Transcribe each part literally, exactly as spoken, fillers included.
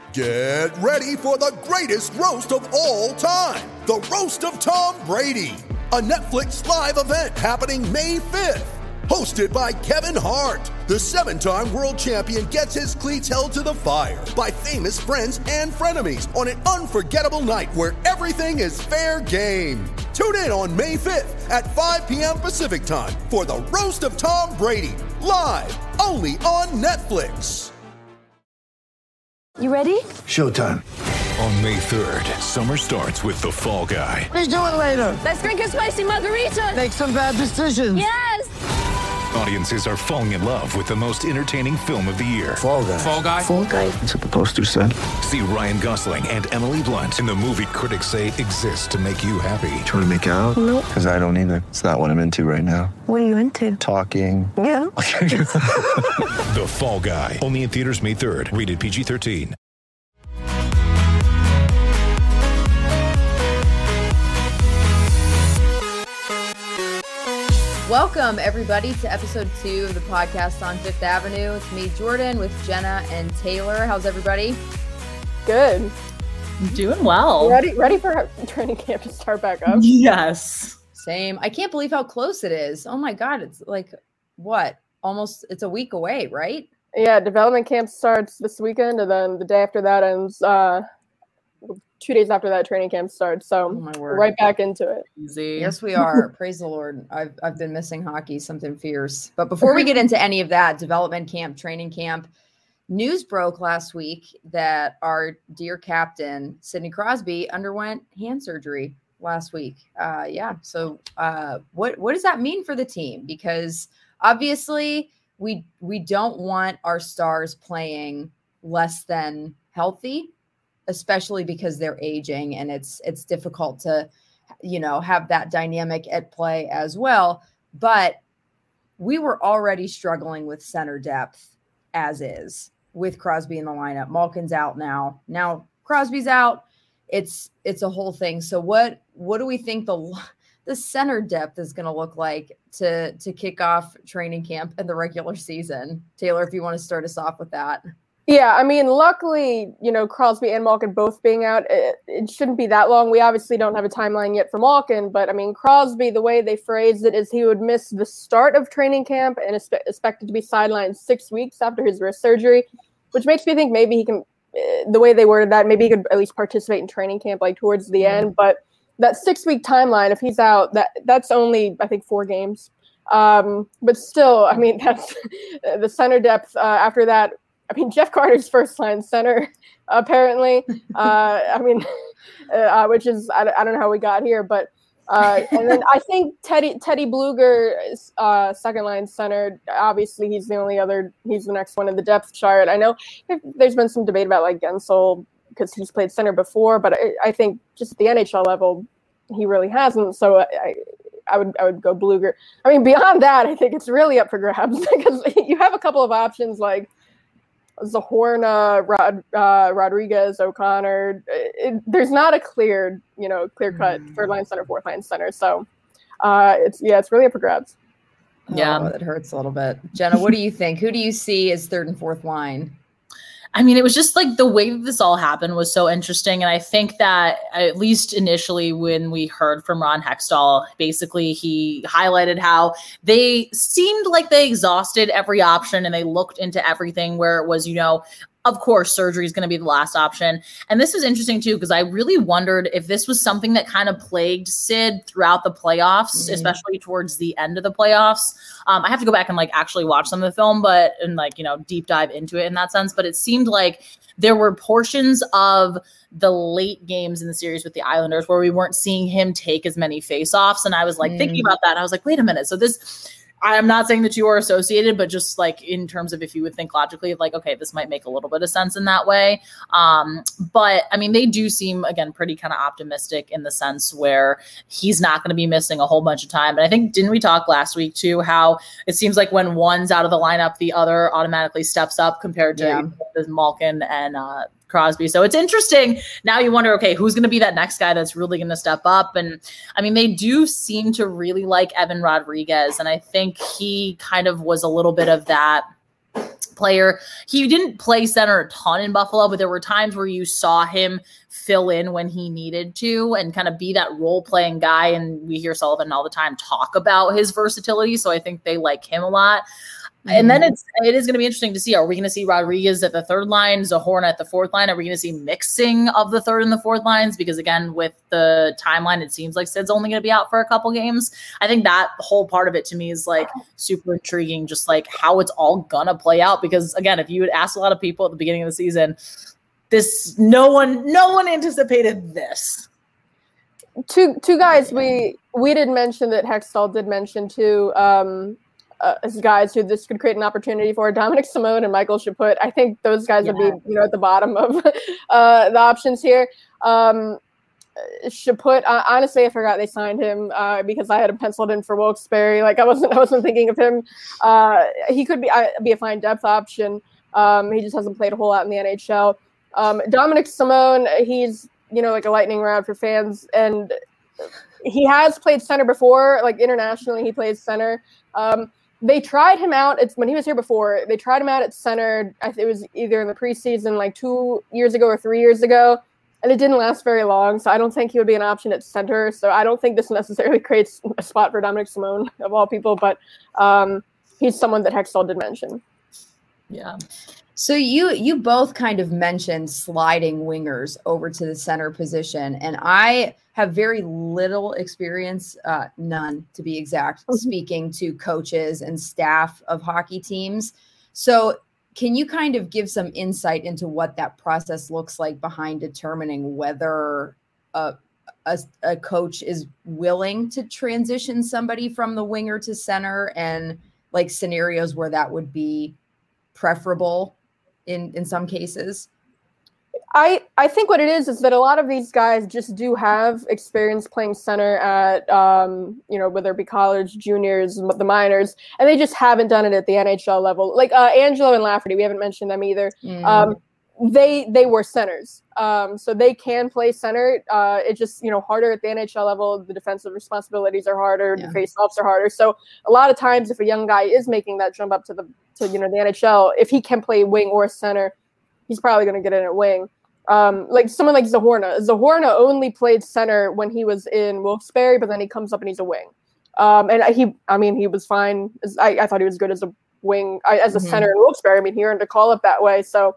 Get ready for the greatest roast of all time, the Roast of Tom Brady, a Netflix live event happening May fifth. Hosted by Kevin Hart, the seven-time world champion gets his cleats held to the fire by famous friends and frenemies on an unforgettable night where everything is fair game. Tune in on May fifth at five p.m. Pacific time for the Roast of Tom Brady, live only on Netflix. You ready? Showtime. On May third, summer starts with The Fall Guy. Let's do it later. Let's drink a spicy margarita. Make some bad decisions. Yes! Audiences are falling in love with the most entertaining film of the year. Fall Guy. Fall Guy? Fall Guy. That's what the poster said. See Ryan Gosling and Emily Blunt in the movie critics say exists to make you happy. Trying to make it out? Nope. Because I don't either. It's not what I'm into right now. What are you into? Talking. Yeah. The Fall Guy. Only in theaters May third. Rated P G thirteen. Welcome, everybody, to episode two of the podcast on Fifth Avenue. It's me, Jordan, with Jenna and Taylor. How's everybody? Good. Doing well. Ready ready for training camp to start back up? Yes. Same. I can't believe how close it is. Oh, my God. It's like, what? Almost, it's a week away, right? Yeah, development camp starts this weekend, and then the day after that ends, uh, two days after that training camp starts. So Oh, my word. right back into it. Easy. Yes, we are. Praise the Lord. I've I've been missing hockey, something fierce. But before we get into any of that, development camp, training camp, news broke last week that our dear captain, Sidney Crosby, underwent hand surgery last week. Uh, yeah. So uh, what what does that mean for the team? Because obviously we we don't want our stars playing less than healthy, especially because they're aging and it's it's difficult to, you know, have that dynamic at play as well. But we were already struggling with center depth as is with Crosby in the lineup. Malkin's out now. Now Crosby's out. It's it's a whole thing. So what what do we think the the center depth is going to look like to to kick off training camp and the regular season? Taylor, if you want to start us off with that. Yeah, I mean, luckily, you know, Crosby and Malkin both being out, it, it shouldn't be that long. We obviously don't have a timeline yet for Malkin, but I mean, Crosby, the way they phrased it is he would miss the start of training camp and is expected to be sidelined six weeks after his wrist surgery, which makes me think maybe he can, uh, the way they worded that, maybe he could at least participate in training camp like towards the mm-hmm. end. But that six-week timeline, if he's out, that that's only, I think, four games. Um, but still, I mean, that's the center depth uh, after that. I mean, Jeff Carter's first line center, apparently. Uh, I mean, uh, which is, I, I don't know how we got here, but, uh, and then I think Teddy Teddy Bluger is uh, second line center. Obviously, he's the only other, he's the next one in the depth chart. I know there's been some debate about like Gensel because he's played center before, but I, I think just at the N H L level, he really hasn't. So I, I would I would go Bluger. I mean, beyond that, I think it's really up for grabs because you have a couple of options like Zahorna, Rod, uh, Rodriguez, O'Connor. It, there's not a clear, you know, clear cut mm. third line center, fourth line center. So uh, it's yeah, it's really up for grabs. Yeah, oh, that hurts a little bit. Jenna, what do you think? Who do you see as third and fourth line? I mean, it was just like the way that this all happened was so interesting. And I think that at least initially when we heard from Ron Hextall, basically he highlighted how they seemed like they exhausted every option and they looked into everything where it was, you know, of course, surgery is going to be the last option. And this was interesting, too, because I really wondered if this was something that kind of plagued Sid throughout the playoffs, mm-hmm. especially towards the end of the playoffs. Um, I have to go back and like actually watch some of the film, but and like, you know, deep dive into it in that sense. But it seemed like there were portions of the late games in the series with the Islanders where we weren't seeing him take as many faceoffs. And I was like mm. thinking about that. And I was like, wait a minute. So this I'm not saying that you are associated, but just like in terms of if you would think logically, like, okay, this might make a little bit of sense in that way. Um, but I mean, they do seem, again, pretty kind of optimistic in the sense where he's not going to be missing a whole bunch of time. And I think, didn't we talk last week too, how it seems like when one's out of the lineup, the other automatically steps up compared to yeah. the Malkin and uh, Crosby. So it's interesting. Now you wonder, okay, who's going to be that next guy that's really going to step up? And I mean, they do seem to really like Evan Rodriguez. And I think he kind of was a little bit of that player. He didn't play center a ton in Buffalo, but there were times where you saw him fill in when he needed to and kind of be that role-playing guy. And we hear Sullivan all the time talk about his versatility, so I think they like him a lot. And then it's it is going to be interesting to see. Are we going to see Rodriguez at the third line, Zohorna at the fourth line? Are we going to see mixing of the third and the fourth lines? Because again, with the timeline, it seems like Sid's only going to be out for a couple games. I think that whole part of it to me is like super intriguing, just like how it's all gonna play out. Because again, if you would ask a lot of people at the beginning of the season, this no one no one anticipated this. Two two guys we we did mention that Hextall did mention too. Um, Uh, as guys who this could create an opportunity for, Dominic Simone and Michael Chaput. I think those guys yeah. would be, you know, at the bottom of uh, the options here. Um, Chaput, uh, honestly, I forgot they signed him uh, because I had him penciled in for Wilkes-Barre. Like I wasn't, I wasn't thinking of him. Uh, he could be uh, be a fine depth option. Um, he just hasn't played a whole lot in the N H L. Um, Dominic Simone, he's, you know, like a lightning rod for fans, and he has played center before. Like internationally, he plays center. Um, They tried him out. It's when he was here before. They tried him out at center. I think it was either in the preseason, like two years ago or three years ago, and it didn't last very long. So I don't think he would be an option at center. So I don't think this necessarily creates a spot for Dominic Simone of all people. But um, he's someone that Hextall did mention. Yeah. So you you both kind of mentioned sliding wingers over to the center position, and I have very little experience, uh, none to be exact, speaking to coaches and staff of hockey teams. So can you kind of give some insight into what that process looks like behind determining whether a, a, a coach is willing to transition somebody from the winger to center, and like scenarios where that would be preferable in, in some cases? I, I think what it is is that a lot of these guys just do have experience playing center at, um, you know, whether it be college, juniors, the minors, and they just haven't done it at the N H L level. Like uh, Angelo and Lafferty, we haven't mentioned them either. Mm. Um, they they were centers, um, so they can play center. Uh, it's just, you know, harder at the N H L level. The defensive responsibilities are harder. Yeah. The face-offs are harder. So a lot of times, if a young guy is making that jump up to the to you know the N H L, if he can play wing or center, he's probably going to get in at wing. Um, like someone like Zohorna. Zohorna only played center when he was in Wilkes-Barre, but then he comes up and he's a wing. Um, and he, I mean, he was fine. I, I thought he was good as a wing, as a mm-hmm. center in Wilkes-Barre. I mean, he earned a call up that way. So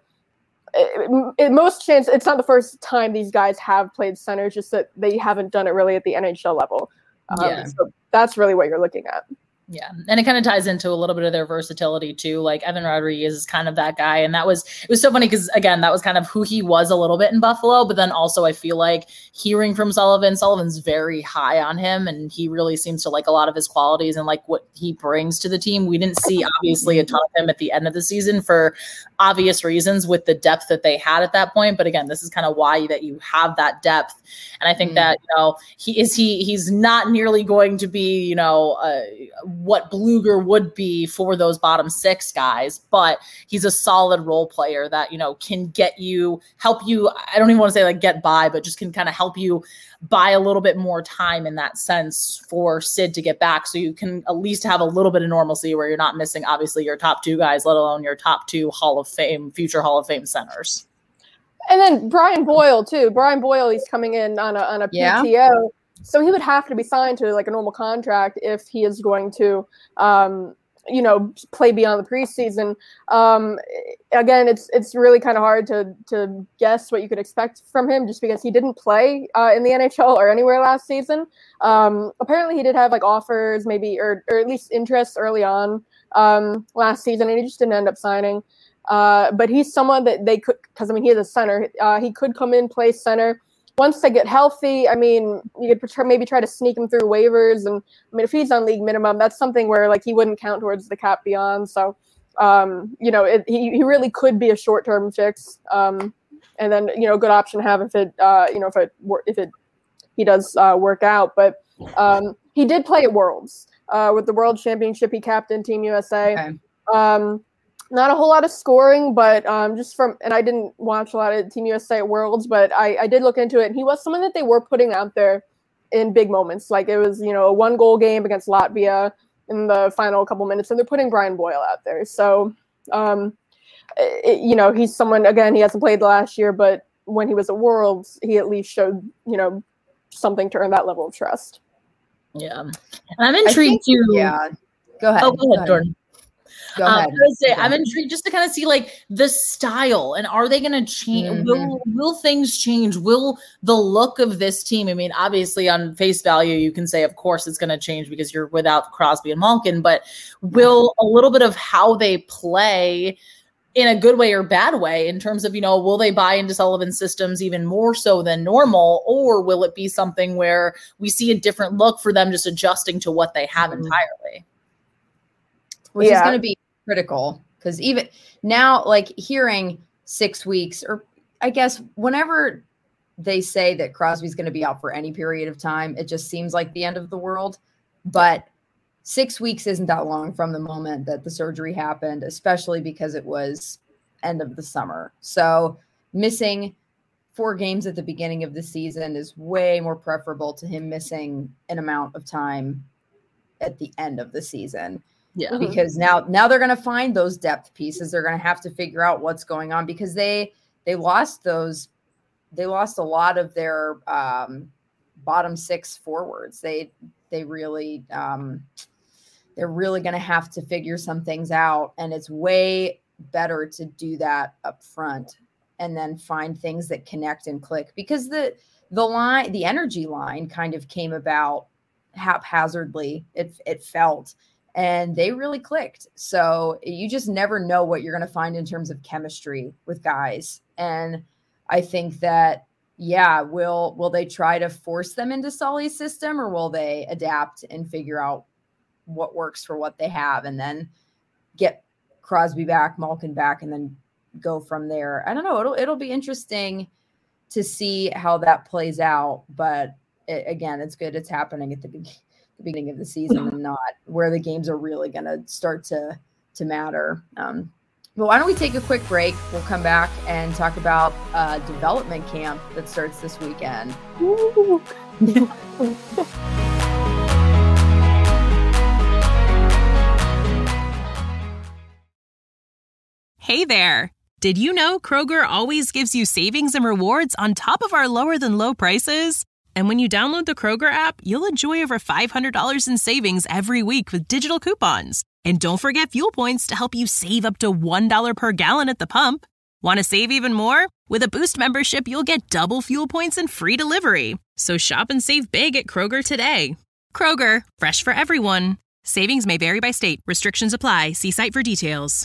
it, it, most chance, it's not the first time these guys have played center, just that they haven't done it really at the N H L level. Um, yeah. So that's really what you're looking at. Yeah. And it kind of ties into a little bit of their versatility too. Like Evan Rodriguez is kind of that guy. And that was, it was so funny because again, that was kind of who he was a little bit in Buffalo, but then also I feel like hearing from Sullivan, Sullivan's very high on him and he really seems to like a lot of his qualities and like what he brings to the team. We didn't see obviously a ton of him at the end of the season for obvious reasons with the depth that they had at that point. But again, this is kind of why that you have that depth. And I think mm. that, you know, he is, he, he's not nearly going to be, you know, uh, what Bluger would be for those bottom six guys, but he's a solid role player that, you know, can get you, help you. I don't even want to say like get by, but just can kind of help you buy a little bit more time in that sense for Sid to get back. So you can at least have a little bit of normalcy where you're not missing, obviously, your top two guys, let alone your top two Hall of Fame, future Hall of Fame centers. And then Brian Boyle too. Brian Boyle, he's coming in on a, on a yeah. P T O. So he would have to be signed to like a normal contract if he is going to, um, you know, play beyond the preseason. Um, again, it's it's really kind of hard to to guess what you could expect from him just because he didn't play uh, in the N H L or anywhere last season. Um, apparently, he did have like offers, maybe or or at least interest early on um, last season, and he just didn't end up signing. Uh, but he's someone that they could, because I mean, he is a center. Uh, he could come in, play center. Once they get healthy, I mean, you could maybe try to sneak him through waivers. And I mean, if he's on league minimum, that's something where like he wouldn't count towards the cap beyond. So, um, you know, it, he, he really could be a short-term fix. Um, and then, you know, good option to have if it, uh, you know, if it, if it, he does uh, work out. But um, he did play at Worlds uh, with the World Championship. He captained Team U S A. Okay. Um, Not a whole lot of scoring, but um, just from, and I didn't watch a lot of Team U S A at Worlds, but I, I did look into it, and he was someone that they were putting out there in big moments. Like it was, you know, a one goal game against Latvia in the final couple minutes, and they're putting Brian Boyle out there. So um, it, you know, he's someone, again, he hasn't played the last year, but when he was at Worlds, he at least showed, you know, something to earn that level of trust. Yeah. And I'm intrigued think, to. Yeah. Go ahead. Oh, go ahead, Jordan. Go um, ahead. I would say, go I'm ahead. intrigued just to kind of see like the style and are they going to change? Mm-hmm. Will will things change? Will the look of this team? I mean, obviously on face value, you can say, of course, it's going to change because you're without Crosby and Malkin. But will a little bit of how they play in a good way or bad way in terms of, you know, will they buy into Sullivan's systems even more so than normal, or will it be something where we see a different look for them just adjusting to what they have mm-hmm. entirely? Which yeah. is going to be critical because even now, like hearing six weeks or I guess whenever they say that Crosby's going to be out for any period of time, it just seems like the end of the world. But six weeks isn't that long from the moment that the surgery happened, especially because it was end of the summer. So missing four games at the beginning of the season is way more preferable to him missing an amount of time at the end of the season. Yeah, because now now they're going to find those depth pieces. They're going to have to figure out what's going on because they they lost those they lost a lot of their um, bottom six forwards. They they really um, they're really going to have to figure some things out, and it's way better to do that up front and then find things that connect and click because the the line the energy line kind of came about haphazardly. It it felt. And they really clicked. So you just never know what you're going to find in terms of chemistry with guys. And I think that, yeah, will will they try to force them into Sully's system or will they adapt and figure out what works for what they have and then get Crosby back, Malkin back, and then go from there? I don't know. It'll it'll be interesting to see how that plays out. But it, again, it's good it's happening at the beginning. beginning of the season and not where the games are really going to start to to matter. Um, but why don't we take a quick break? We'll come back and talk about uh, development camp that starts this weekend. Hey there. Did you know Kroger always gives you savings and rewards on top of our lower than low prices? And when you download the Kroger app, you'll enjoy over five hundred dollars in savings every week with digital coupons. And don't forget fuel points to help you save up to one dollar per gallon at the pump. Want to save even more? With a Boost membership, you'll get double fuel points and free delivery. So shop and save big at Kroger today. Kroger, fresh for everyone. Savings may vary by state. Restrictions apply. See site for details.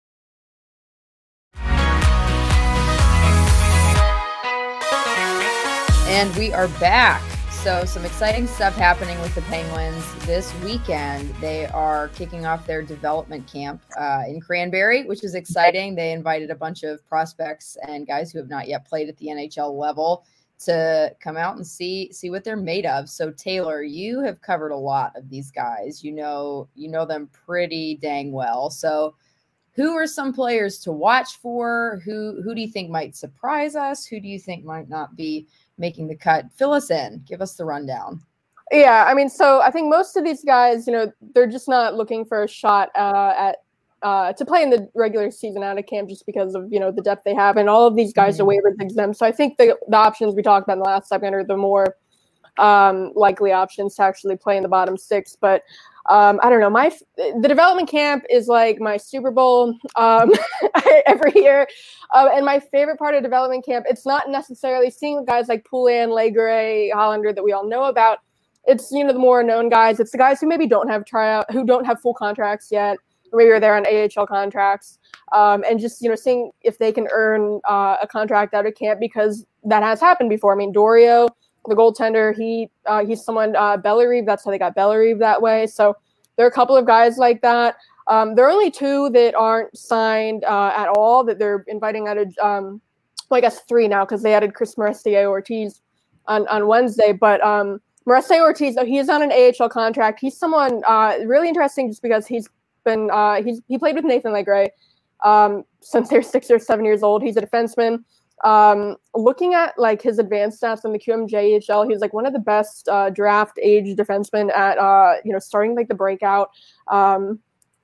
And we are back. So some exciting stuff happening with the Penguins this weekend. They are kicking off their development camp uh, in Cranberry, which is exciting. They invited a bunch of prospects and guys who have not yet played at the N H L level to come out and see see what they're made of. So Taylor, you have covered a lot of these guys. You know, you know them pretty dang well. So who are some players to watch for? Who who do you think might surprise us? Who do you think might not be making the cut? Fill us in. Give us the rundown. Yeah, I mean, so I think most of these guys, you know, they're just not looking for a shot uh, at uh, to play in the regular season out of camp just because of, you know, the depth they have. And all of these guys mm-hmm. are waivers exempt. So I think the, the options we talked about in the last segment are the more um, likely options to actually play in the bottom six. But um, I don't know. My the development camp is like my Super Bowl um, every year. Uh, and my favorite part of development camp, it's not necessarily seeing guys like Poulin, Legare, Hollander that we all know about. It's, you know, the more known guys. It's the guys who maybe don't have tryout, who don't have full contracts yet, or maybe are there on A H L contracts, um, and just, you know, seeing if they can earn uh, a contract out of camp because that has happened before. I mean, Dorio, the goaltender, he uh, he's someone, uh, Bellerive, that's how they got Bellerive that way. So there are a couple of guys like that. Um, there are only two that aren't signed uh, at all that they're inviting out of, um, well, I guess three now because they added Chris Morestier-Ortiz on, on Wednesday. But um, Morestier-Ortiz, he is on an A H L contract. He's someone uh, really interesting just because he's been uh, he's he played with Nathan Legare um, since they're six or seven years old. He's a defenseman. Um, looking at like his advanced stats in the Q M J H L, he's like one of the best uh, draft age defensemen at uh, you know starting like the breakout. Um,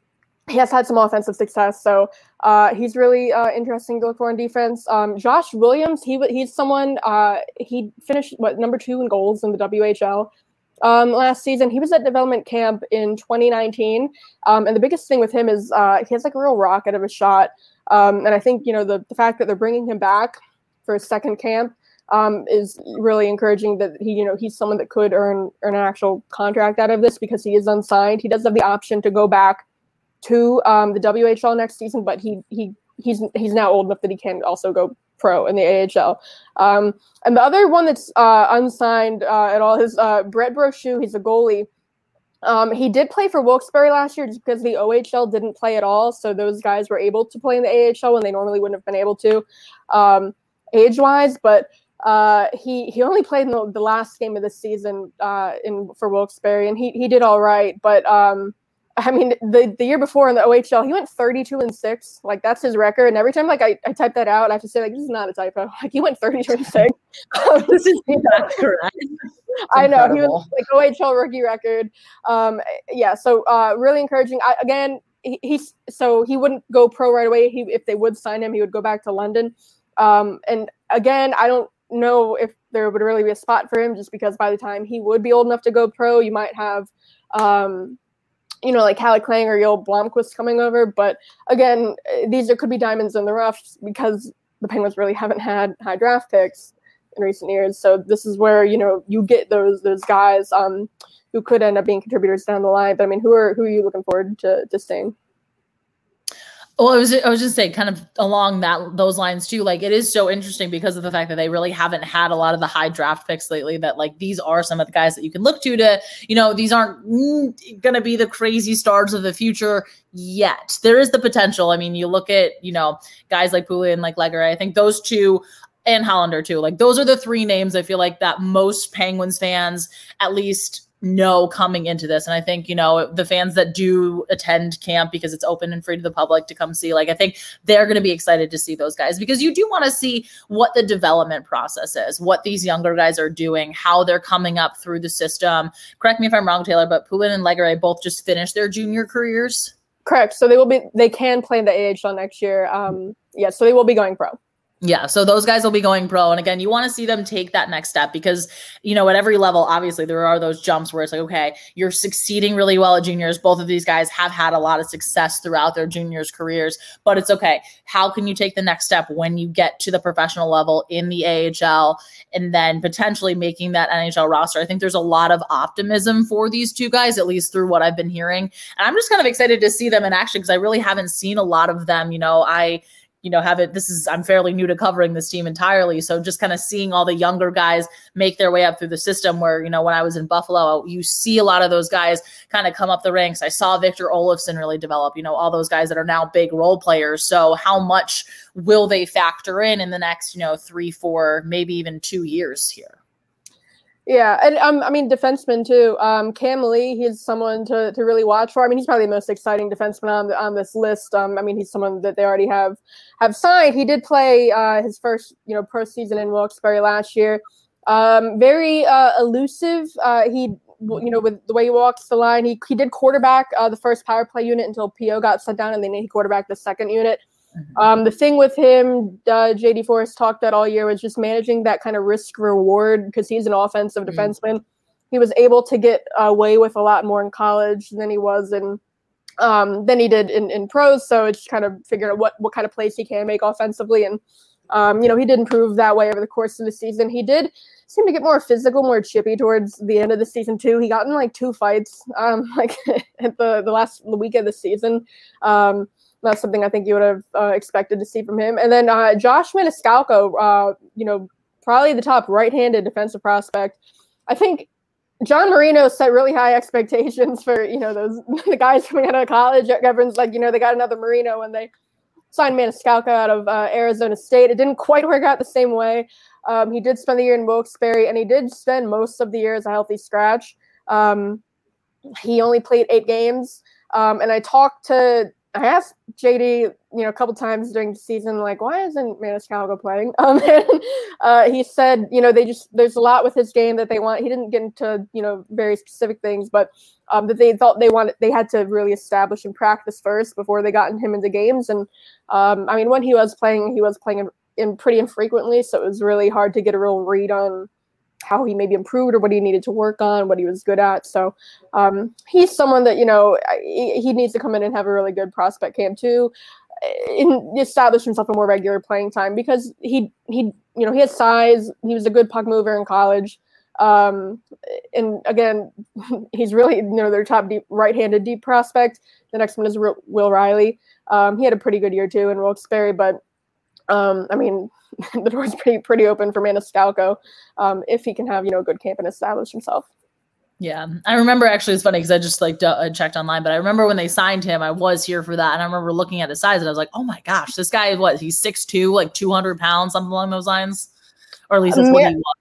he has had some offensive success, so uh, he's really uh, interesting to look for in defense. Um, Josh Williams, he he's someone, uh, he finished, what, number two in goals in the W H L um, last season. He was at development camp in twenty nineteen, um, and the biggest thing with him is uh, he has like a real rocket of a shot, um, and I think, you know, the, the fact that they're bringing him back for his second camp um, is really encouraging, that he, you know, he's someone that could earn, earn an actual contract out of this because he is unsigned. He does have the option to go back to um, the W H L next season, but he he he's he's now old enough that he can also go pro in the A H L. Um, and the other one that's uh, unsigned uh, at all is uh, Brett Brochu. He's a goalie. Um, he did play for Wilkes-Barre last year just because the O H L didn't play at all, so those guys were able to play in the A H L when they normally wouldn't have been able to, um, age-wise. But uh, he he only played in the, the last game of the season uh, in for Wilkes-Barre, and he he did all right, but. Um, I mean, the, the year before in the O H L, he went thirty-two and six. Like, that's his record. And every time, like, I, I type that out, I have to say, like, this is not a typo. Like, he went thirty-two and six. This is not correct. I know. Incredible. He was, like, O H L rookie record. Um, yeah, so uh, really encouraging. I, again, he, he's so he wouldn't go pro right away. He If they would sign him, he would go back to London. Um, and, again, I don't know if there would really be a spot for him just because by the time he would be old enough to go pro, you might have um, – you know, like Hallie Klang or Joel Blomqvist coming over. But again, these are, could be diamonds in the rough because the Penguins really haven't had high draft picks in recent years. So this is where, you know, you get those those guys um, who could end up being contributors down the line. But I mean, who are who are you looking forward to to seeing? Well, I was I was just saying, kind of along that those lines too. Like, it is so interesting because of the fact that they really haven't had a lot of the high draft picks lately. That like these are some of the guys that you can look to to, you know, these aren't mm, going to be the crazy stars of the future yet. There is the potential. I mean, you look at, you know, guys like Pouliot and like Legare. I think those two. And Hollander too. Like, those are the three names I feel like that most Penguins fans at least know coming into this. And I think, you know, the fans that do attend camp because it's open and free to the public to come see, like, I think they're going to be excited to see those guys because you do want to see what the development process is, what these younger guys are doing, how they're coming up through the system. Correct me if I'm wrong, Taylor, but Pouliot and Legare both just finished their junior careers. Correct. So they will be, they can play in the A H L next year. Um, yeah, so they will be going pro. Yeah, so those guys will be going pro. And again, you want to see them take that next step because, you know, at every level, obviously, there are those jumps where it's like, okay, you're succeeding really well at juniors. Both of these guys have had a lot of success throughout their juniors careers, but it's okay. How can you take the next step when you get to the professional level in the A H L and then potentially making that N H L roster? I think there's a lot of optimism for these two guys, at least through what I've been hearing. And I'm just kind of excited to see them in action because I really haven't seen a lot of them. You know, I... you know, have it, this is, I'm fairly new to covering this team entirely. So just kind of seeing all the younger guys make their way up through the system where, you know, when I was in Buffalo, you see a lot of those guys kind of come up the ranks. I saw Victor Olofsson really develop, you know, all those guys that are now big role players. So how much will they factor in in the next, you know, three, four, maybe even two years here? Yeah, and um, I mean, defenseman too. Um, Cam Lee, he's someone to, to really watch for. I mean, he's probably the most exciting defenseman on the, on this list. Um, I mean, he's someone that they already have have signed. He did play uh, his first, you know, pro season in Wilkes-Barre last year. Um, very uh, elusive. Uh, he, you know, with the way he walks the line, he he did quarterback uh, the first power play unit until P O got sent down, and then he quarterbacked the second unit. Mm-hmm. Um, the thing with him, uh, J D Forrest talked about all year, was just managing that kind of risk reward because he's an offensive mm-hmm. defenseman. He was able to get away with a lot more in college than he was in um, than he did in, in pros. So it's kind of figuring out what, what kind of plays he can make offensively. And, um, you know, he did improve that way over the course of the season. He did seem to get more physical, more chippy towards the end of the season too. He got in like two fights um, like at the, the last week of the season. Um, That's something I think you would have uh, expected to see from him. And then uh, Josh Maniscalco, uh, you know, probably the top right-handed defensive prospect. I think John Marino set really high expectations for, you know, those the guys coming out of college. Everyone's like, you know, they got another Marino when they signed Maniscalco out of uh, Arizona State. It didn't quite work out the same way. Um, he did spend the year in Wilkes-Barre, and he did spend most of the year as a healthy scratch. Um, he only played eight games. Um, and I talked to I asked J D, you know, a couple times during the season, like, why isn't Maniscalco playing? Um, and uh, he said, you know, they just, there's a lot with his game that they want. He didn't get into, you know, very specific things, but um, that they thought they wanted, they had to really establish and practice first before they got him into games. And um, I mean, when he was playing, he was playing in, in pretty infrequently, so it was really hard to get a real read on how he maybe improved or what he needed to work on, what he was good at. So um, he's someone that, you know, he, he needs to come in and have a really good prospect camp too, in, establish himself a more regular playing time, because he, he, you know, he has size. He was a good puck mover in college. Um, and again, he's really, you know, their top deep right-handed deep prospect. The next one is Will Riley. Um, he had a pretty good year too in Wilkes-Barre, but um, I mean, the door's pretty pretty open for Maniscalco um, if he can have, you know, a good camp and establish himself. Yeah, I remember actually it's funny because I just like d- uh, checked online, but I remember when they signed him, I was here for that, and I remember looking at his size and I was like, oh my gosh, this guy is what? He's six two, like two hundred pounds, something along those lines, or at least that's what he was.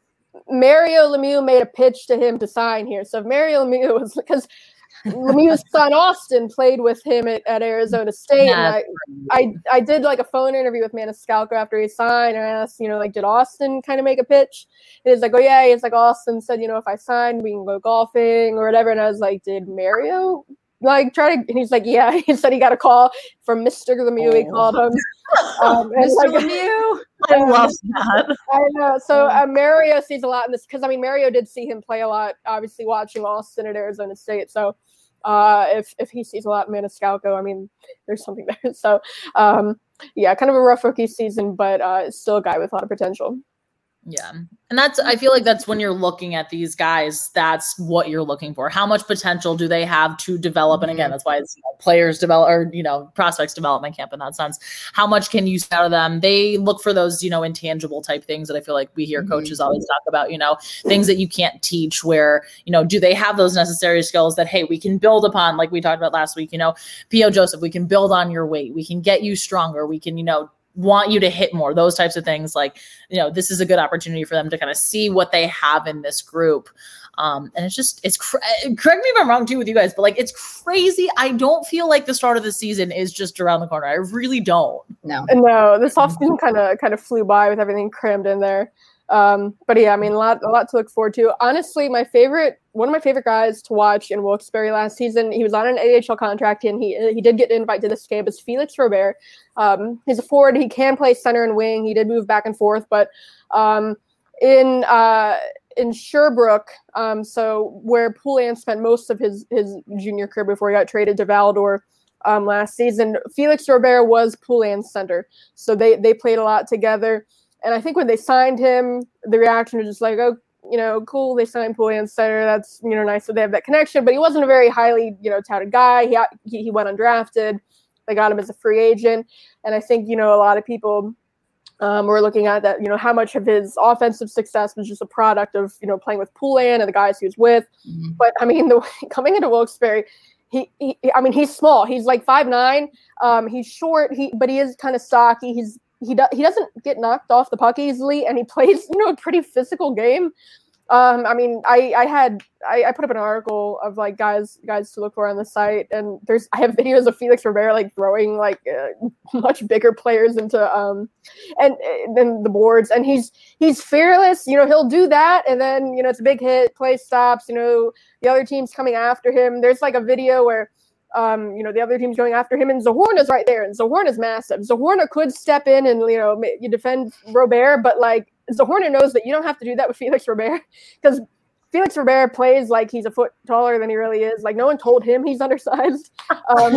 Mario Lemieux made a pitch to him to sign here. So if Mario Lemieux was, because Lemieux's son Austin played with him at, at Arizona State. Yeah. And I, I I did like a phone interview with Maniscalco after he signed, and I asked, you know, like, did Austin kind of make a pitch? And he's like, oh yeah, he's like, Austin said, you know, if I sign, we can go golfing or whatever. And I was like, did Mario like try to? And he's like, yeah. He said he got a call from Mister Lemieux. Oh. He called him. Um, Mister Like, Lemieux. I love that. I know. So uh, Mario sees a lot in this because I mean Mario did see him play a lot. Obviously, watching Austin at Arizona State. So uh, if if he sees a lot in Maniscalco, I mean, there's something there. So um, yeah, kind of a rough rookie season, but uh, still a guy with a lot of potential. Yeah. And that's, I feel like that's when you're looking at these guys, that's what you're looking for. How much potential do they have to develop? And again, that's why it's, you know, players develop, or, you know, prospects development camp in that sense. How much can you see out of them? They look for those, you know, intangible type things that I feel like we hear mm-hmm. coaches always talk about, you know, things that you can't teach where, you know, do they have those necessary skills that, hey, we can build upon, like we talked about last week, you know, P O Joseph, we can build on your weight. We can get you stronger. We can, you know, want you to hit more, those types of things. Like, you know, this is a good opportunity for them to kind of see what they have in this group. Um, and it's just, it's, cra- correct me if I'm wrong too with you guys, but like, it's crazy. I don't feel like the start of the season is just around the corner. I really don't. No, no, this offseason kind of, kind of flew by with everything crammed in there. Um, but yeah, I mean, a lot, a lot to look forward to. Honestly, my favorite, one of my favorite guys to watch in Wilkes-Barre last season, he was on an A H L contract and he he did get an invite to this game, is Felix Robert. Um, he's a forward. He can play center and wing. He did move back and forth, but um, in uh, in Sherbrooke, um, so where Poulin spent most of his his junior career before he got traded to Val-d'Or um, last season, Felix Robert was Poulin's center. So they they played a lot together. And I think when they signed him, the reaction was just like, oh, you know, cool, they signed Poulian center. That's, you know, nice that they have that connection. But he wasn't a very highly, you know, touted guy. He, he he went undrafted. They got him as a free agent. And I think, you know, a lot of people um, were looking at that, you know, how much of his offensive success was just a product of, you know, playing with Poulian and the guys he was with. Mm-hmm. But, I mean, the coming into Wilkes-Barre, He, he, I mean, he's small. He's like five nine. Um, he's short. He, but he is kind of stocky. He's he do, he doesn't get knocked off the puck easily, and he plays, you know, a pretty physical game. Um, I mean, I I had I, I put up an article of like guys guys to look for on the site, and there's I have videos of Felix Robert like throwing like uh, much bigger players into um and then the boards, and he's he's fearless. You know, he'll do that, and then you know it's a big hit, play stops. You know, the other team's coming after him. There's like a video where. Um, you know, the other team's going after him, and Zohorna's right there, and Zohorna's massive. Zohorna could step in and, you know, you defend Robert, but, like, Zohorna knows that you don't have to do that with Felix Robert, because Felix Robert plays like he's a foot taller than he really is. Like, no one told him he's undersized. Um,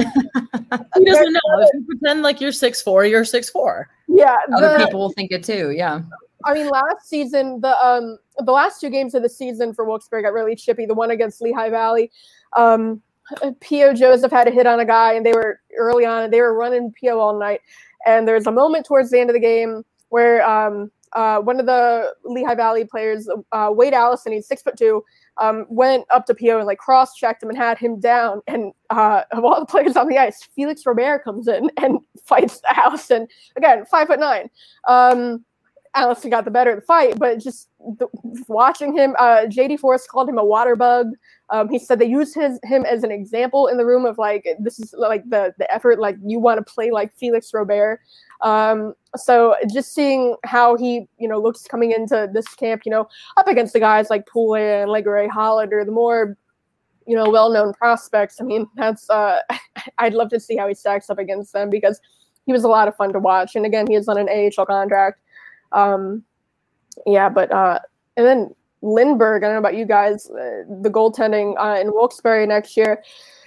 he doesn't know. If you pretend like you're six four, you're six four. Yeah. Other the, people will think it too, yeah. I mean, last season, the um the last two games of the season for Wilkes-Barre got really chippy. The one against Lehigh Valley, um, P O Joseph had a hit on a guy, and they were early on, and they were running P O all night. And there's a moment towards the end of the game where um, uh, one of the Lehigh Valley players, uh, Wade Allison, he's six foot two, um, went up to P O and like cross-checked him and had him down. And uh, of all the players on the ice, Felix Robert comes in and fights Allison. Again, five foot nine. Um, Allison got the better of the fight, but just the, watching him, uh, J D Forrest called him a water bug. Um, he said they used his him as an example in the room of like, this is like the the effort, like you want to play like Felix Robert. Um, so just seeing how he, you know, looks coming into this camp, you know, up against the guys like Poulet and Legare Hollander, the more, you know, well-known prospects. I mean, that's uh, I'd love to see how he stacks up against them because he was a lot of fun to watch. And again, he is on an A H L contract. Um, yeah, but uh, and then Lindbergh, I don't know about you guys, uh, the goaltending uh, in Wilkes-Barre next year.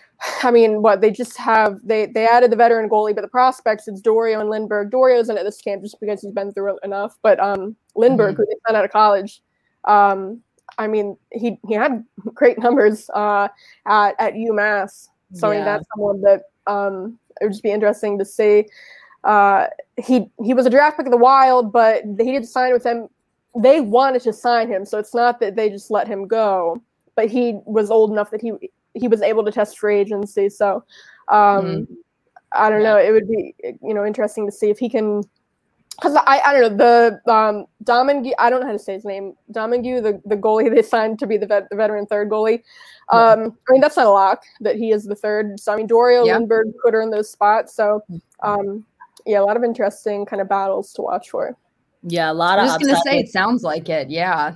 I mean, what they just have, they they added the veteran goalie, but the prospects, it's Dorio and Lindbergh. Dorio isn't at this camp just because he's been through it enough, but um, Lindbergh, mm-hmm. who they sent out of college, um, I mean, he he had great numbers uh, at, at UMass. So yeah. I mean, that's someone that um, it would just be interesting to see. Uh, he he was a draft pick of the Wild, but he didn't sign with them. They wanted to sign him, so it's not that they just let him go. But he was old enough that he he was able to test free agency. So um, mm-hmm. I don't yeah. know. It would be you know interesting to see if he can. Because I, I don't know the um, Domingue, I don't know how to say his name. Domingue, the, the goalie they signed to be the, vet, the veteran third goalie. Um, yeah. I mean, that's not a lock that he is the third. So I mean, Dorio, yeah. Lindbergh could earn those spots. So um, yeah, a lot of interesting kind of battles to watch for. Yeah, a lot of. I was just gonna say, it sounds like it. Yeah,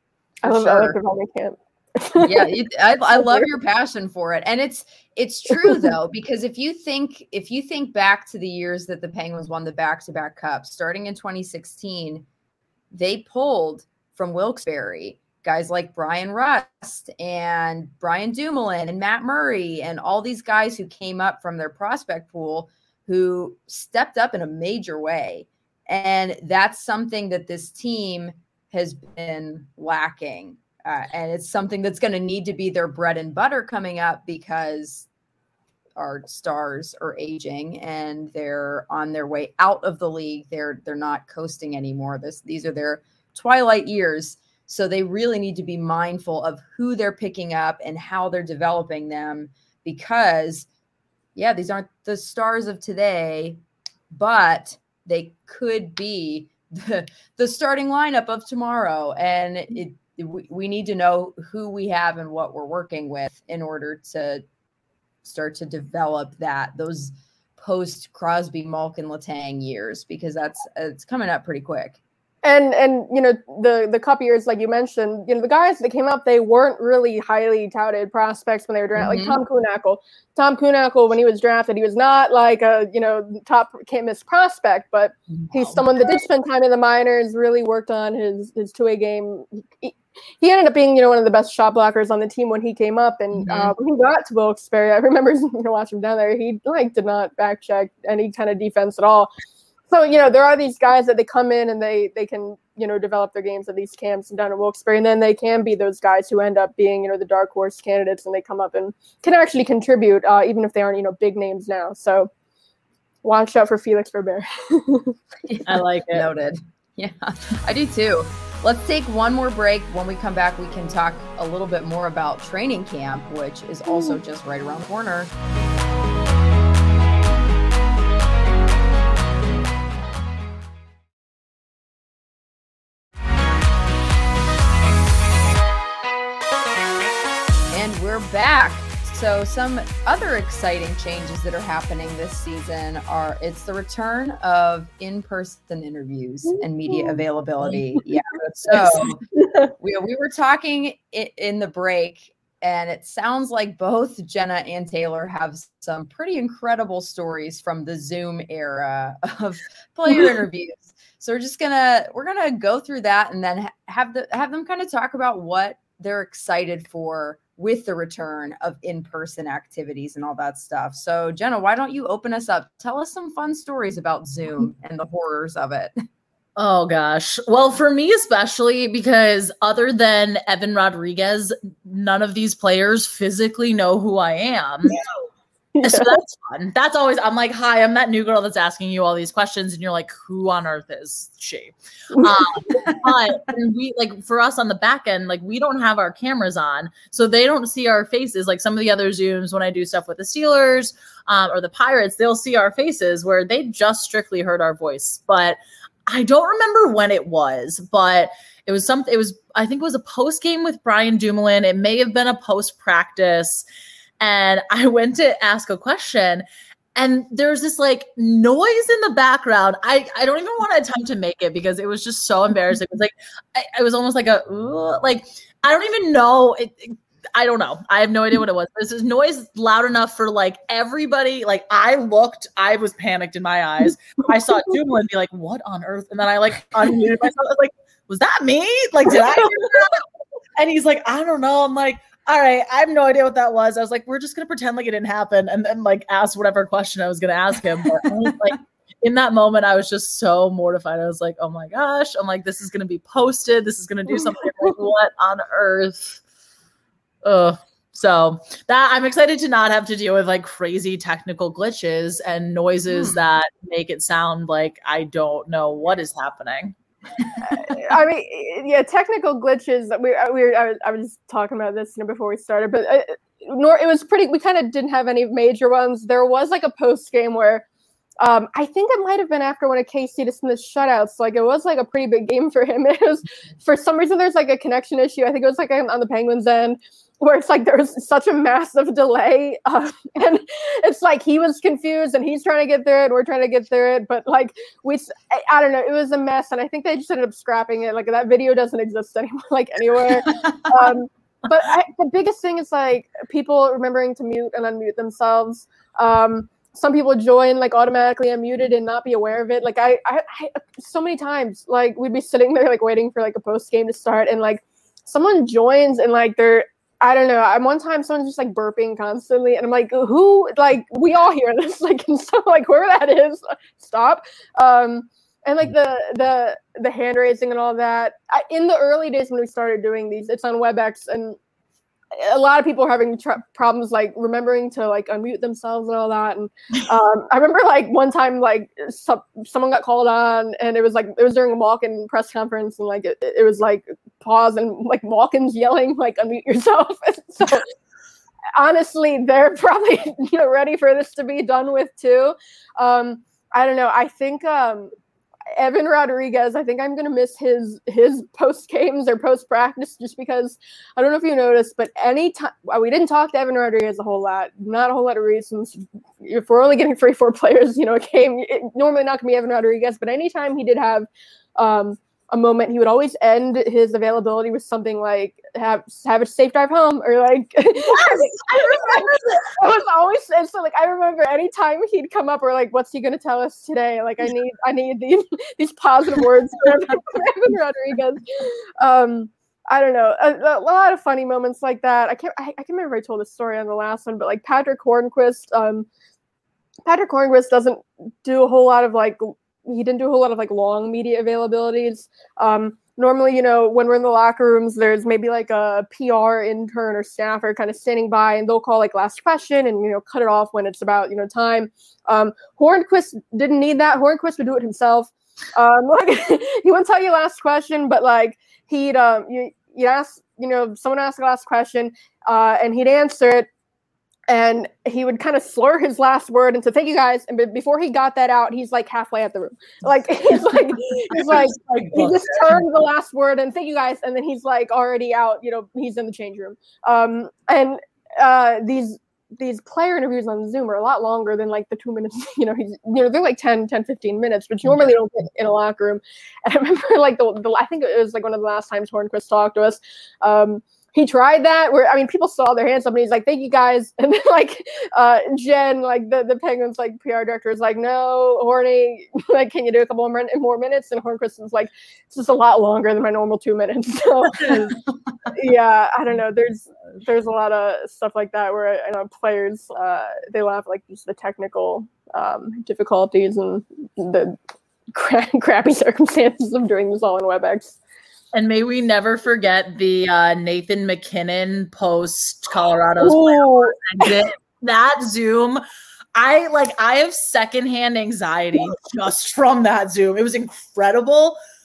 I love, sure. I love the Valley camp. yeah, you, I, I love your passion for it, and it's it's true though, because if you think if you think back to the years that the Penguins won the back-to-back cups, starting in twenty sixteen, they pulled from Wilkes-Barre guys like Brian Rust and Brian Dumoulin and Matt Murray and all these guys who came up from their prospect pool who stepped up in a major way, and that's something that this team has been lacking. Uh, and it's something that's going to need to be their bread and butter coming up because our stars are aging and they're on their way out of the league. They're they're not coasting anymore. This these are their twilight years. So they really need to be mindful of who they're picking up and how they're developing them because, yeah, these aren't the stars of today, but they could be the, the starting lineup of tomorrow. And it we need to know who we have and what we're working with in order to start to develop that, those post Crosby, Malkin, Letang years, because that's, it's coming up pretty quick. And, and, you know, the, the cup years, like you mentioned, you know, the guys that came up, they weren't really highly touted prospects when they were drafted, mm-hmm. like Tom Kuhnackel. Tom Kuhnackel, when he was drafted, he was not like a, you know, top can't miss prospect, but he's someone that did spend time in the minors, really worked on his, his two-way game. He, He ended up being, you know, one of the best shot blockers on the team when he came up. And mm-hmm. uh, when he got to Wilkes-Barre, I remember, you know, watching him down there, he like did not back check any kind of defense at all. So, you know, there are these guys that they come in and they they can, you know, develop their games at these camps and down at Wilkes-Barre. And then they can be those guys who end up being, you know, the dark horse candidates and they come up and can actually contribute, uh, even if they aren't, you know, big names now. So watch out for Felix Robert. I like it. Noted. Yeah, I do too. Let's take one more break. When we come back, we can talk a little bit more about training camp, which is also just right around the corner. And we're back. So some other exciting changes that are happening this season are it's the return of in-person interviews and media availability. Yeah. So we, we were talking in the break and it sounds like both Jenna and Taylor have some pretty incredible stories from the Zoom era of player interviews. So we're just gonna, we're going to go through that and then have the, have them kind of talk about what they're excited for with the return of in-person activities and all that stuff. So Jenna, why don't you open us up? Tell us some fun stories about Zoom and the horrors of it. Oh gosh. Well, for me, especially because other than Evan Rodriguez, none of these players physically know who I am. Yeah. So that's fun. That's always, I'm like, hi, I'm that new girl that's asking you all these questions. And you're like, who on earth is she? Um, but we like for us on the back end, like we don't have our cameras on. So they don't see our faces. Like some of the other Zooms, when I do stuff with the Steelers um, or the Pirates, they'll see our faces where they just strictly heard our voice. But I don't remember when it was, but it was something, it was, I think it was a post game with Brian Dumoulin. It may have been a post practice. And I went to ask a question and there's this like noise in the background. I, I don't even want to attempt to make it because it was just so embarrassing. It was like, I, I was almost like a, ooh, like, I don't even know. It, it, I don't know. I have no idea what it was. This is noise loud enough for like everybody. Like I looked, I was panicked in my eyes. I saw Dumoulin be like, what on earth? And then I like unmuted myself. I was like, was that me? Like, did I hear that? And he's like, I don't know. I'm like, all right, I have no idea what that was. I was like, we're just going to pretend like it didn't happen and then like ask whatever question I was going to ask him. But I was like, in that moment, I was just so mortified. I was like, oh my gosh. I'm like, this is going to be posted. This is going to do something. Like, what on earth? Ugh. So that I'm excited to not have to deal with like crazy technical glitches and noises mm. that make it sound like I don't know what is happening. I mean, yeah, technical glitches. We, we were, I, was, I was talking about this, you know, before we started, but uh, nor it was pretty. We kind of didn't have any major ones. There was like a post game where um, I think it might have been after one of Casey DeSmith's shutouts. Like it was like a pretty big game for him. It was for some reason there's like a connection issue. I think it was like on the Penguins end, where it's like there's such a massive delay uh, and it's like he was confused and he's trying to get through it. We're trying to get through it. But like we, I, I don't know, it was a mess. And I think they just ended up scrapping it. Like that video doesn't exist anymore, like anywhere. um, but I, the biggest thing is like people remembering to mute and unmute themselves. Um, some people join like automatically unmuted and not be aware of it. Like I, I, I so many times, like we'd be sitting there like waiting for like a post game to start and like someone joins and like they're, I don't know. I'm one time someone's just like burping constantly, and I'm like, who? Like, we all hear this. Like, and so like whoever that is, stop. Um, and like the the the hand raising and all that. I, in the early days when we started doing these, it's on WebEx, and a lot of people are having tr- problems like remembering to like unmute themselves and all that. And um, I remember like one time like some, someone got called on, and it was like it was during a Malkin press conference, and like it, it was like pause and like Malkin's yelling like unmute yourself. So honestly, they're probably you know ready for this to be done with too. Um, I don't know. I think. Um, Evan Rodriguez, I think I'm going to miss his his post games or post practice just because I don't know if you noticed, but any time we didn't talk to Evan Rodriguez a whole lot, not a whole lot of reasons. If we're only getting three, four players, you know, a game, it, normally not going to be Evan Rodriguez, but anytime he did have um, a moment, he would always end his availability with something like have have a safe drive home or like yes, I remember it was always and so like I remember anytime he'd come up or like what's he gonna tell us today, like I need I need these these positive words from Evan Rodriguez. um I don't know, a, a lot of funny moments like that. I can't I, I can't remember if I told this story on the last one, but like Patrick Hornquist um Patrick Hornquist doesn't do a whole lot of like he didn't do a whole lot of like long media availabilities. Um, normally, you know, when we're in the locker rooms, there's maybe like a P R intern or staffer kind of standing by, and they'll call like last question and, you know, cut it off when it's about, you know, time. Um, Hornquist didn't need that. Hornquist would do it himself. Um, like he wouldn't tell you last question, but like he'd, um, you, you ask, you know, someone asked the last question uh, and he'd answer it. And he would kind of slur his last word and say, thank you guys. And b- before he got that out, he's like halfway out the room. Like, he's like, he's like, he just turned the last word and thank you guys. And then he's like already out, you know, he's in the change room. Um, and uh, these, these player interviews on Zoom are a lot longer than like the two minutes, you know, he's, you know, they're like ten, fifteen minutes, which normally don't get in a locker room. And I remember like the, the I think it was like one of the last times Hornquist talked to us. Um, He tried that where, I mean, people saw their hands up and he's like, thank you guys. And then like uh, Jen, like the, the Penguins, like P R director is like, no, Horny, like, can you do a couple more, more minutes? And Hornquist is like, it's just a lot longer than my normal two minutes. So yeah, I don't know. There's, there's a lot of stuff like that where, you know, players, uh, they laugh like just the technical um, difficulties and the cra- crappy circumstances of doing this all in WebEx. And may we never forget the uh, Nathan McKinnon post Colorado's exit. That Zoom, I like. I have secondhand anxiety just from that Zoom. It was incredible,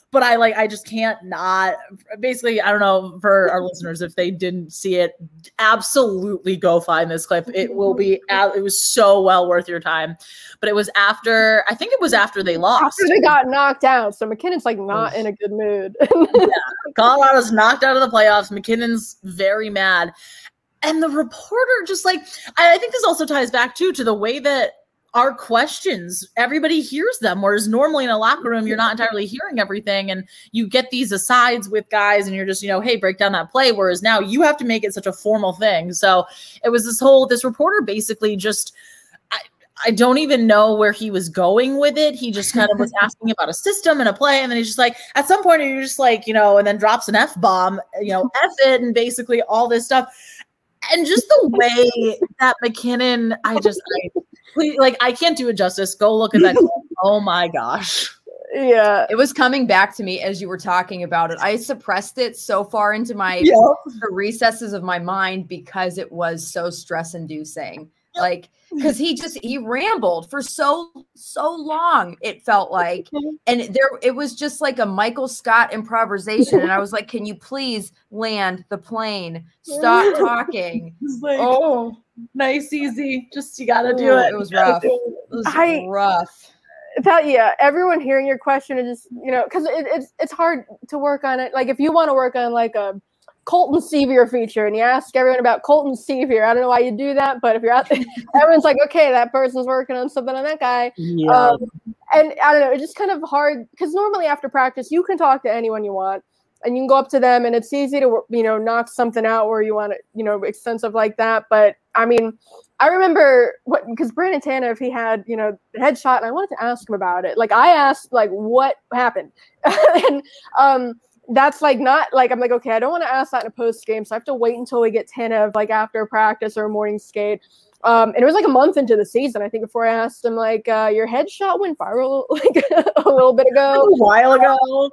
but I like I just can't not. Basically, I don't know for our listeners if they didn't see it, absolutely go find this clip. It will be. It was so well worth your time. But it was after. I think it was after they lost. After they got knocked out, so McKinnon's like not in a good mood. Yeah, Colorado's knocked out of the playoffs. McKinnon's very mad, and the reporter just like I, I think this also ties back too to the way that our questions, everybody hears them, whereas normally in a locker room, you're not entirely hearing everything. And you get these asides with guys and you're just, you know, hey, break down that play. Whereas now you have to make it such a formal thing. So it was this whole, this reporter basically just, I, I don't even know where he was going with it. He just kind of was asking about a system and a play. And then he's just like, at some point you're just like, you know, and then drops an F bomb, you know, F it and basically all this stuff. And just the way that McKinnon, I just, I, like, I can't do it justice. Go look at that. Oh my gosh. Yeah. It was coming back to me as you were talking about it. I suppressed it so far into my Yep. the recesses of my mind because it was so stress inducing. Yep. Like, because he just he rambled for so so long, it felt like. And there it was just like a Michael Scott improvisation. And I was like, can you please land the plane? Stop talking. Like, oh, nice, easy. Just you gotta do Ooh, it. It was rough. It was I, rough. That, yeah, everyone hearing your question is just, you know, because it, it's it's hard to work on it. Like, if you want to work on like a Colton Sevier feature and you ask everyone about Colton Sevier, I don't know why you do that, but if you're out there, everyone's like, okay, that person's working on something on that guy. Yeah. Um, and I don't know, it's just kind of hard because normally after practice, you can talk to anyone you want and you can go up to them and it's easy to, you know, knock something out where you want to, you know, extensive like that. But I mean, I remember what, because Brandon Tanev, he had, you know, the headshot and I wanted to ask him about it. Like I asked, like, what happened? and, um, that's like not like I'm like, okay, I don't want to ask that in a post game, so I have to wait until we get Tanev like after practice or a morning skate. Um, and it was like a month into the season, I think, before I asked him like, uh, your headshot went viral like a little bit ago, a while ago.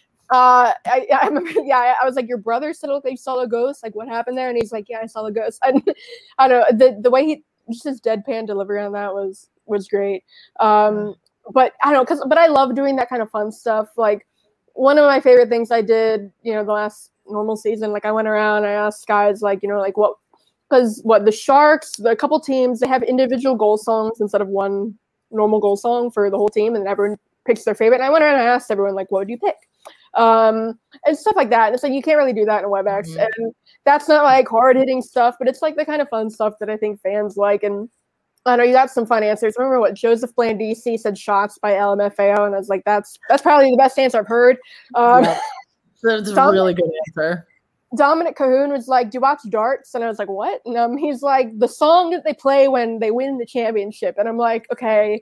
Uh, I, I remember, yeah, I, I was like, your brother said look like you saw a ghost. Like, what happened there? And he's like, yeah, I saw the ghost. And I don't know, the the way he just his deadpan delivery on that was was great. Um, but I don't know, cause but I love doing that kind of fun stuff, like. One of my favorite things I did, you know, the last normal season, like I went around, I asked guys, like, you know, like what, because what the Sharks, the couple teams, they have individual goal songs instead of one normal goal song for the whole team, and everyone picks their favorite. And I went around and I asked everyone, like, what would you pick? Um, and stuff like that. And it's like, you can't really do that in WebEx. Mm-hmm. And that's not like hard hitting stuff, but it's like the kind of fun stuff that I think fans like. And I know you got some fun answers. Remember what Joseph Blandisi said, shots by L M F A O, and I was like, that's that's probably the best answer I've heard. Um, yeah. That's a Dom- really good answer. Dominic Cahoon was like, do you watch darts? And I was like, what? And um, he's like, the song that they play when they win the championship. And I'm like, okay.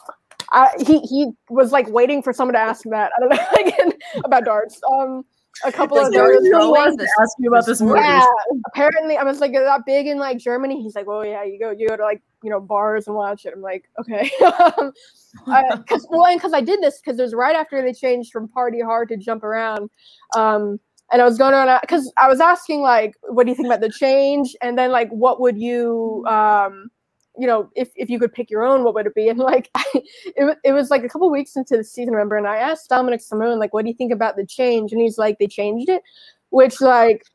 I, he he was like waiting for someone to ask him that. I don't know, again, about darts. Um, a couple That's of very those. cool. I wanted to ask you about this movie. Yeah, apparently I was like that big in like Germany. He's like, well, yeah, you go, you go to like you know bars and watch it. I'm like, okay, um, because well, and because I did this because it was right after they changed from party hard to jump around, um, and I was going on because I was asking like, what do you think about the change, and then like, what would you, um, you know, if if you could pick your own, what would it be? And like, I, it it was like a couple weeks into the season, remember, and I asked Dominic Simone like, what do you think about the change? And he's like, they changed it, which like.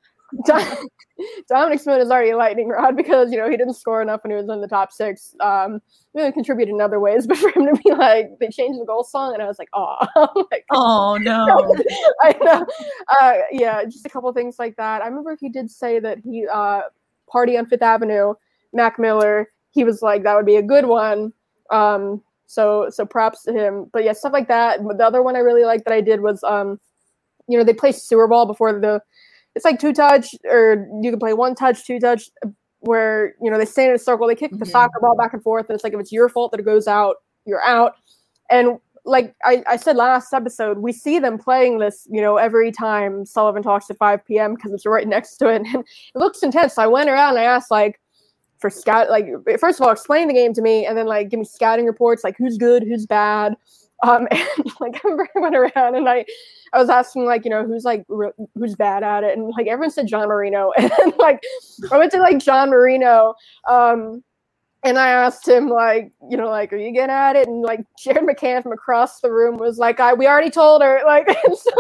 Dominic Simone is already a lightning rod because, you know, he didn't score enough when he was in the top six. Um, really contributed in other ways, but for him to be like, they changed the goal song, and I was like, oh, like, oh no. I know. Uh, yeah, just a couple things like that. I remember he did say that he uh, party on Fifth Avenue, Mac Miller. He was like, that would be a good one. Um, so so props to him. But yeah, stuff like that. But the other one I really liked that I did was, um, you know, they play sewer ball before the. It's like two touch, or you can play one touch, two touch, where, you know, they stand in a circle, they kick mm-hmm. the soccer ball back and forth, and it's like, if it's your fault that it goes out, you're out. And like I, I said last episode, we see them playing this, you know, every time Sullivan talks at five p.m. because it's right next to it, and it looks intense. So I went around and I asked, like, for scout, like, first of all, explain the game to me, and then, like, give me scouting reports, like, who's good, who's bad. Um, and like I went around and I, I was asking like, you know, who's like, re- who's bad at it. And like, everyone said John Marino. And like, I went to like John Marino. Um, And I asked him, like, you know, like, are you getting at it? And like Jared McCann from across the room was like, I we already told her. Like, and, so,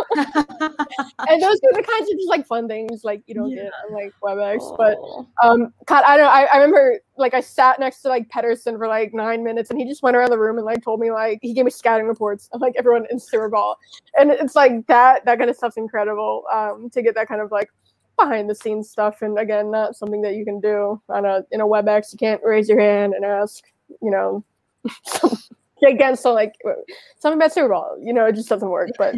and those are the kinds of just like fun things like you don't yeah. get on like WebEx. But um, God, I don't know. I, I remember like I sat next to like Pedersen for like nine minutes, and he just went around the room and like told me like he gave me scouting reports of like everyone in Super Bowl, and it's like that that kind of stuff's incredible. Um, to get that kind of like behind the scenes stuff, and again, not something that you can do on a in a WebEx. You can't raise your hand and ask, you know, against so like something about Super Bowl. You know, it just doesn't work. But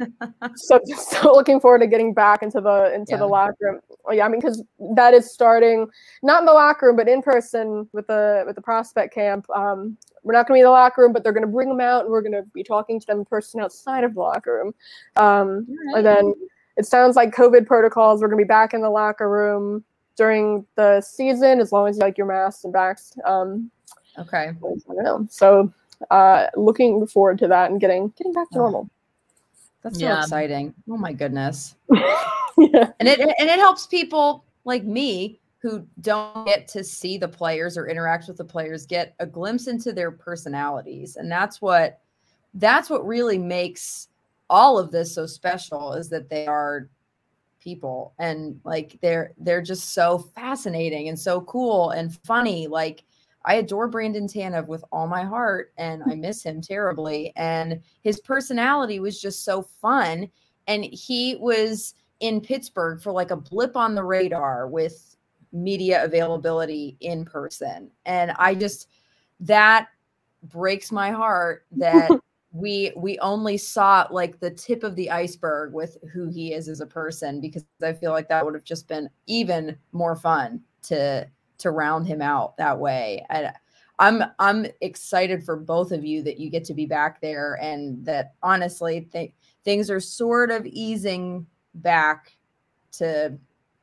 so so looking forward to getting back into the into yeah. the locker room. Well, yeah, I mean, because that is starting not in the locker room, but in person with the with the prospect camp. Um, we're not going to be in the locker room, but they're going to bring them out, and we're going to be talking to them in person outside of the locker room. Um, right. And then. It sounds like COVID protocols. We're going to be back in the locker room during the season, as long as you like your masks and backs. Um, okay. I don't know. So, uh, looking forward to that and getting getting back to normal. That's so yeah. exciting. Oh my goodness. yeah. And it and it helps people like me who don't get to see the players or interact with the players get a glimpse into their personalities, and that's what that's what really makes all of this so special, is that they are people, and like they're they're just so fascinating and so cool and funny. Like I adore Brandon Tanev with all my heart, and I miss him terribly, and his personality was just so fun, and he was in Pittsburgh for like a blip on the radar with media availability in person, and I just that breaks my heart that we we only saw like the tip of the iceberg with who he is as a person, because I feel like that would have just been even more fun to to round him out that way. And I'm I'm excited for both of you that you get to be back there, and that honestly th- things are sort of easing back to,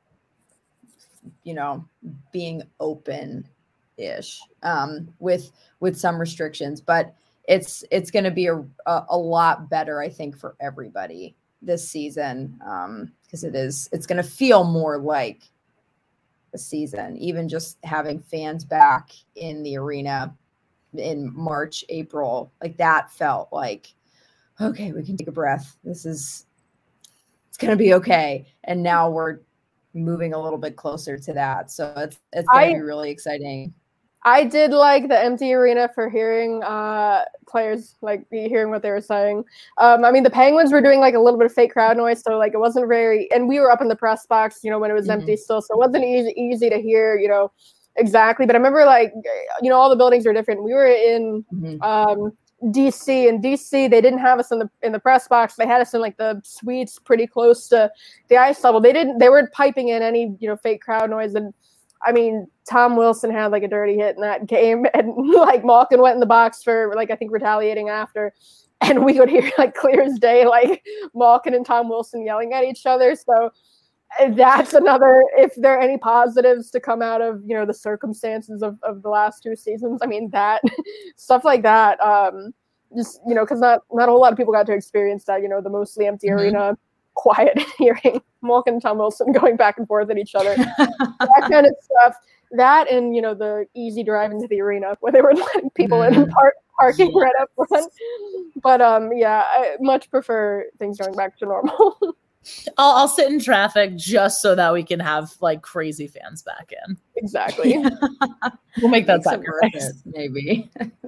you know, being open-ish um, with with some restrictions, but it's it's going to be a, a a lot better, I think, for everybody this season, um, because it is it's going to feel more like a season, even just having fans back in the arena in March, April, like that felt like, okay, we can take a breath. This is it's going to be okay. And now we're moving a little bit closer to that, so it's it's going to be really exciting. I did like the empty arena for hearing uh, players, like hearing what they were saying. Um, I mean, the Penguins were doing like a little bit of fake crowd noise, so like it wasn't very. And we were up in the press box, you know, when it was mm-hmm. empty still, so it wasn't easy easy to hear, you know, exactly. But I remember, like, you know, all the buildings are different. We were in mm-hmm. um, D C, and D C they didn't have us in the in the press box. They had us in like the suites, pretty close to the ice level. They didn't. They weren't piping in any, you know, fake crowd noise. And I mean, Tom Wilson had like a dirty hit in that game, and like Malkin went in the box for like I think retaliating after, and we could hear like clear as day like Malkin and Tom Wilson yelling at each other. So that's another. If there are any positives to come out of, you know, the circumstances of, of the last two seasons, I mean that stuff like that. Um, just you know, because not not a whole lot of people got to experience that. You know, the mostly empty mm-hmm. arena. Quiet hearing Malkin and Tom Wilson going back and forth at each other, that kind of stuff. That and, you know, the easy drive into the arena where they were letting people mm. in park, parking right up front. But um, yeah, I much prefer things going back to normal. I'll, I'll sit in traffic just so that we can have like crazy fans back in. Exactly. We'll make that sacrifice. Maybe.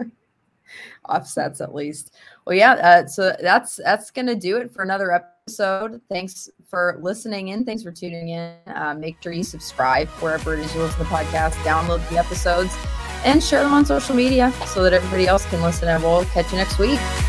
Offsets at least. Well, yeah. Uh, so that's that's gonna do it for another episode. Thanks for listening in. Thanks for tuning in. Uh, make sure you subscribe wherever it is you listen to the podcast. Download the episodes and share them on social media so that everybody else can listen. And we'll catch you next week.